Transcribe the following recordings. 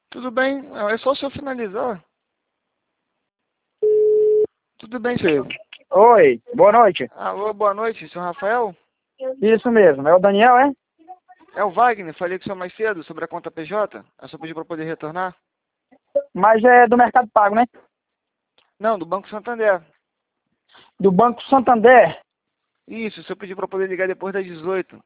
Tudo bem, é só o senhor finalizar. Tudo bem, senhor. Oi, boa noite. Alô, boa noite, senhor Rafael. Isso mesmo, é o Daniel, é? É o Wagner, falei com o senhor mais cedo sobre a conta PJ. É só pedir para poder retornar? Mas é do Mercado Pago, né? Não, do Banco Santander. Do Banco Santander. Isso, o senhor pediu para poder ligar depois das 18.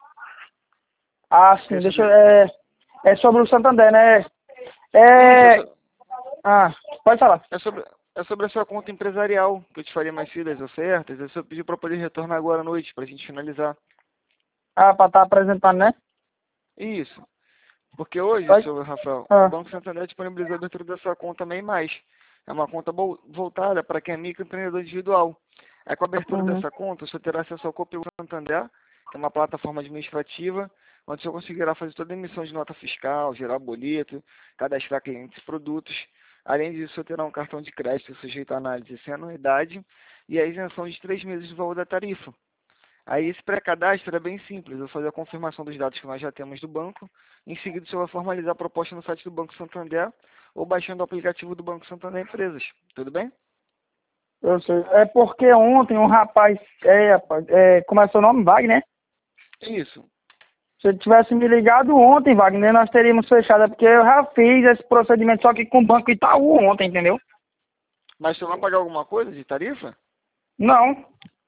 Ah, Que sim, é deixa eu... sobre... É sobre o Santander, né? Isso, É... Ah, pode falar. é sobre a sua conta empresarial, que eu te falei mais cedo, as ofertas. Eu só pedi para poder retornar agora à noite, para a gente finalizar. Ah, pra estar apresentando, né? Isso, porque hoje, Pode... senhor Rafael, o Ah, Banco Santander disponibilizou a abertura da sua conta MEI+. É uma conta voltada para quem é microempreendedor individual. Aí, com a abertura uhum. dessa conta, o senhor terá acesso ao Copil Santander, que é uma plataforma administrativa, onde o senhor conseguirá fazer toda a emissão de nota fiscal, gerar boleto, cadastrar clientes e produtos. Além disso, o senhor terá um cartão de crédito sujeito à análise sem anuidade e a isenção de 3 meses do valor da tarifa. Aí esse pré-cadastro é bem simples, eu vou fazer a confirmação dos dados que nós já temos do banco, em seguida o senhor vai formalizar a proposta no site do Banco Santander ou baixando o aplicativo do Banco Santander Empresas, tudo bem? Eu sei. É porque ontem um rapaz... rapaz, como é seu nome? Wagner, né? Isso, Se ele tivesse me ligado ontem, Wagner, nós teríamos fechado. É porque eu já fiz esse procedimento só que com o Banco Itaú ontem, entendeu? mas o senhor vai pagar alguma coisa de tarifa? Não,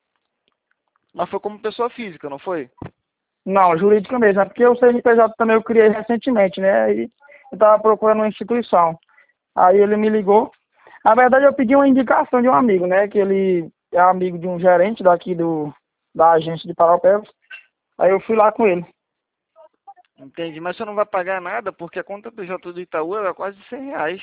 Mas foi como pessoa física, não foi? não, jurídica mesmo. É porque o CNPJ também eu criei recentemente, né? E eu tava procurando uma instituição. Aí ele me ligou. Na verdade, eu pedi uma indicação de um amigo, né? Que ele é amigo de um gerente daqui da agência de Paraupebas. Aí eu fui lá com ele. Entendi, mas o senhor não vai pagar nada porque a conta PJ do Itaú é quase R$ 100.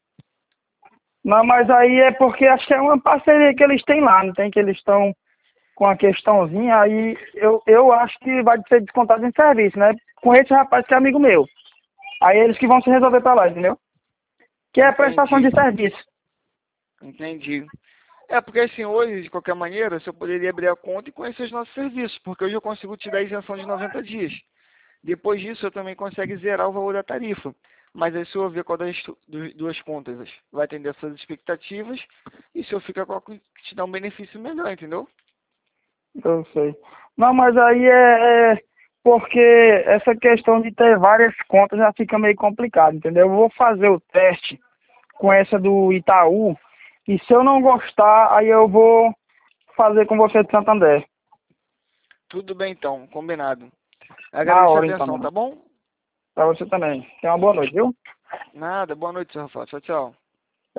Não, mas aí é porque acho que é uma parceria que eles têm lá, não tem que eles estão com a questãozinha, aí eu acho que vai ser descontado em serviço, né? Com esse rapaz que é amigo meu. Aí eles que vão se resolver pra lá, entendeu? Que é prestação Entendi, de serviço. entendi. É porque assim, hoje, de qualquer maneira, o senhor poderia abrir a conta e conhecer os nossos serviços, porque hoje eu consigo te dar isenção de 90 dias. Depois disso, eu também consegue zerar o valor da tarifa. Mas aí, se eu ver qual das duas contas vai atender as suas expectativas, e se eu ficar com a que te dá um benefício melhor, entendeu? Eu sei. Não, mas aí é porque essa questão de ter várias contas já fica meio complicado, entendeu? Eu vou fazer o teste com essa do Itaú e se eu não gostar, aí eu vou fazer com você de Santander. Tudo bem, então, combinado. Na Agradeço a hora, então, atenção, mano. tá bom? Pra você também. Tenha uma boa noite, viu? Nada, boa noite, seu Rafael. Tchau, tchau.